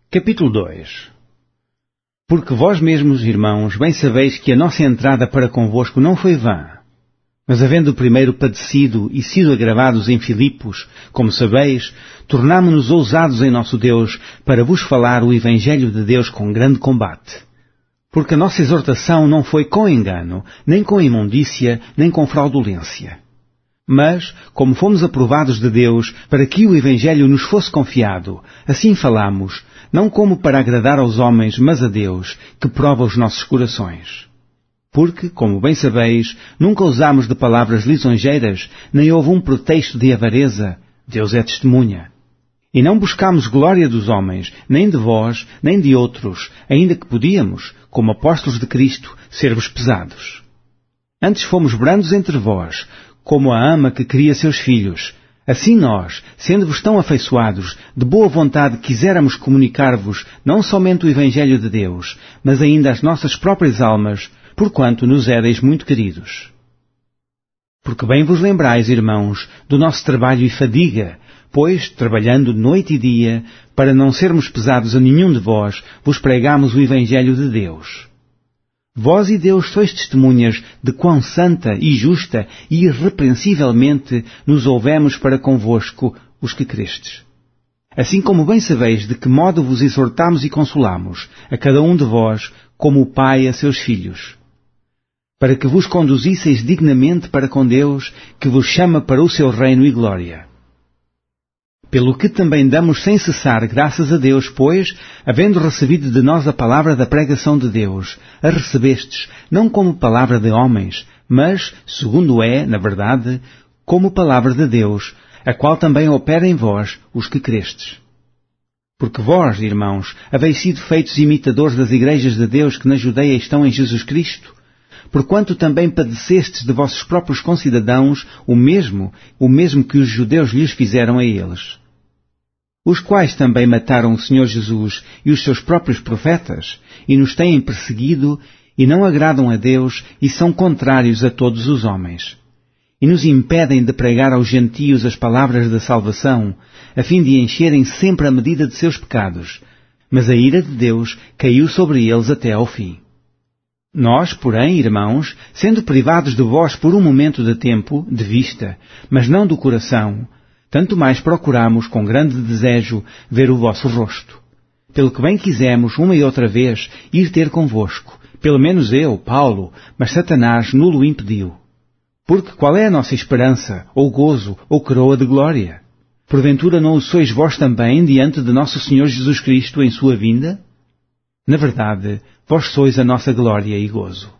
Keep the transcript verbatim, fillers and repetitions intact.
Capítulo dois. Porque vós mesmos, irmãos, bem sabeis que a nossa entrada para convosco não foi vã. Mas havendo primeiro padecido e sido agravados em Filipos, como sabeis, tornámo-nos ousados em nosso Deus para vos falar o Evangelho de Deus com grande combate. Porque a nossa exortação não foi com engano, nem com imundícia, nem com fraudulência. Mas, como fomos aprovados de Deus para que o Evangelho nos fosse confiado, assim falamos, não como para agradar aos homens, mas a Deus, que prova os nossos corações. Porque, como bem sabeis, nunca usámos de palavras lisonjeiras, nem houve um pretexto de avareza, Deus é testemunha. E não buscámos glória dos homens, nem de vós, nem de outros, ainda que podíamos, como apóstolos de Cristo, ser-vos pesados. Antes fomos brandos entre vós, como a ama que cria seus filhos. Assim nós, sendo-vos tão afeiçoados, de boa vontade quiséramos comunicar-vos não somente o Evangelho de Deus, mas ainda as nossas próprias almas, porquanto nos éreis muito queridos. Porque bem vos lembrais, irmãos, do nosso trabalho e fadiga, pois, trabalhando noite e dia, para não sermos pesados a nenhum de vós, vos pregamos o Evangelho de Deus. Vós e Deus sois testemunhas de quão santa e justa e irrepreensivelmente nos houvemos para convosco, os que crestes. Assim como bem sabeis de que modo vos exortamos e consolamos, a cada um de vós, como o Pai a seus filhos, para que vos conduzisseis dignamente para com Deus, que vos chama para o seu reino e glória. Pelo que também damos sem cessar graças a Deus, pois, havendo recebido de nós a palavra da pregação de Deus, a recebestes, não como palavra de homens, mas, segundo é, na verdade, como palavra de Deus, a qual também opera em vós, os que crestes. Porque vós, irmãos, haveis sido feitos imitadores das igrejas de Deus que na Judeia estão em Jesus Cristo, porquanto também padecestes de vossos próprios concidadãos o mesmo, o mesmo que os judeus lhes fizeram a eles. Os quais também mataram o Senhor Jesus e os seus próprios profetas, e nos têm perseguido, e não agradam a Deus, e são contrários a todos os homens. E nos impedem de pregar aos gentios as palavras da salvação, a fim de encherem sempre a medida de seus pecados. Mas a ira de Deus caiu sobre eles até ao fim. Nós, porém, irmãos, sendo privados de vós por um momento de tempo, de vista, mas não do coração, tanto mais procuramos, com grande desejo, ver o vosso rosto. Pelo que bem quisemos, uma e outra vez, ir ter convosco, pelo menos eu, Paulo, mas Satanás nulo impediu. Porque qual é a nossa esperança, ou gozo, ou coroa de glória? Porventura não o sois vós também diante de nosso Senhor Jesus Cristo em sua vinda? Na verdade, vós sois a nossa glória e gozo.